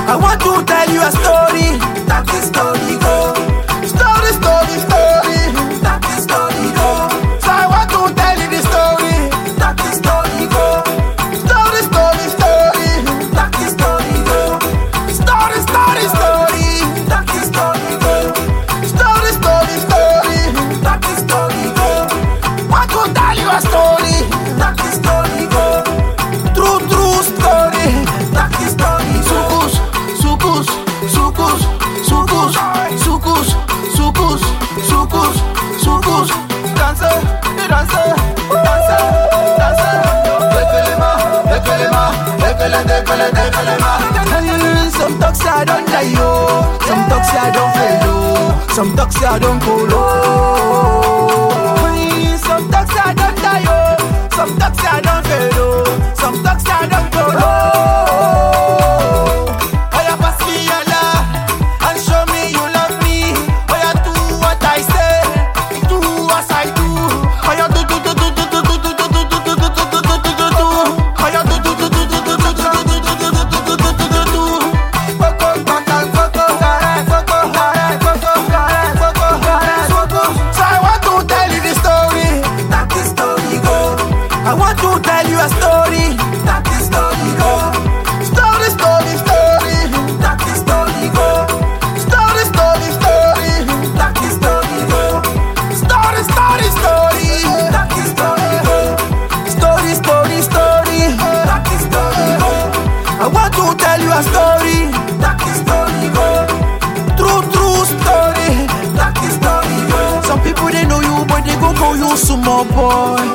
I want to tell you a story. That the story go. Story, story, story. That the story go. So I want to tell you the story. That the story go. Story, story, story. That the story go. Story, story, story. That the story go. Story, story, story. That the story go. Want to tell you a story. That the story go. True, true story. That the story go. Sukus, sukus, sukus, sukus, sukus, sukus, sukus. Danse, danse, danse, danse. Dekelema, dekelema, dekele, dekele, dekelema. Some talks I don't die yo, some talks I don't fail yo, some talks I don't colo. Some talks I don't die yo, some talks I don't fail yo, some talks I don't colo. I want to tell you a story. That the story go. Story, story, story. That the story go. Story, story, story. That the story go. Story, story, story. That the story go. Story, story, story. That the story go. I want to tell you a story. That the story go. True, true story. That the story go. Some people they know you, but they go call you small boy.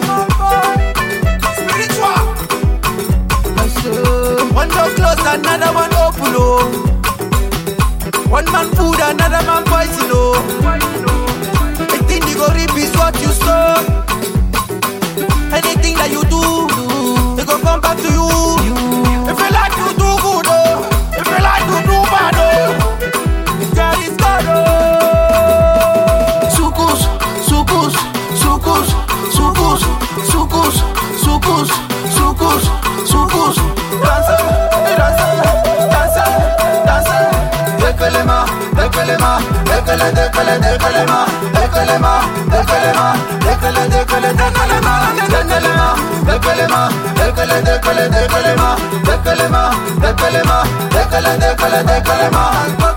One door closed, another one open, oh. One man food, another man poison, oh. I think they go reap is what you sow. Anything that you do, they go come back to you. If you like to do good, oh. If you like to do bad, oh. God is God, oh. Sukus, sukus, sukus, sukus, sukus, sukus, sukus, sukus. Danse, danse, danse, danse. Dekelema, dekelema, dekele, dekele, dekelema, dekelema, dekelema, dekele, dekele, dekelema, dekelema, dekelema, dekele, dekele, dekelema, dekelema, dekelema, dekele, dekele, dekelema.